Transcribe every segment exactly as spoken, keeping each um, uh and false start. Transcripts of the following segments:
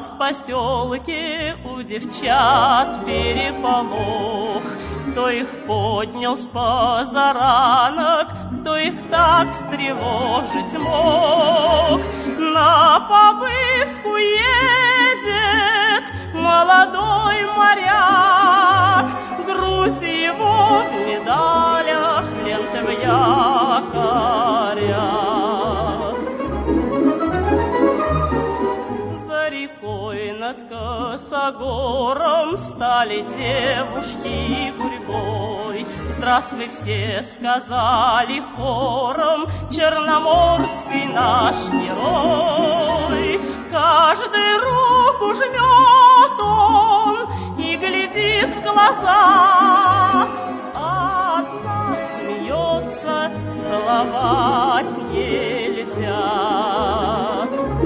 в поселке у девчат переполох. Кто их поднял с позаранок, кто их так встревожить мог? На побывку едет молодой моряк, грудь его в медалях, ленты в якорях. За рекой над косогором встали девушки гурьбой. Здравствуй, все сказали хором, черноморский наш герой. Каждый руку жмет он и глядит в глаза, а одна смеется, целовать нельзя.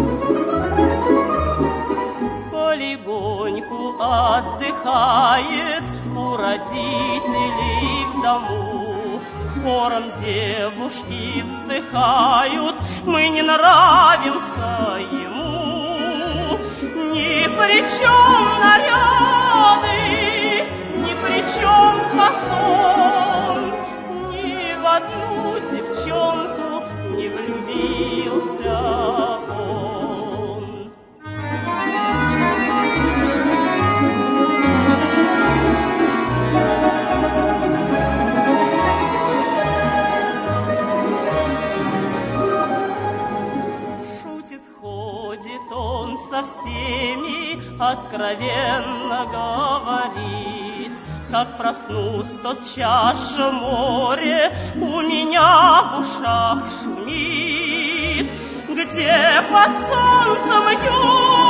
Полегоньку отдыхает у родителей в дому. Хором девушки вздыхают, мы не нравимся ему. Ни при чем наряды, ни при чем фасон, ни в одну девчонку не влюбился он. Он со всеми откровенно говорит: как проснусь, тотчас же море у меня в ушах шумит. Где под солнцем юг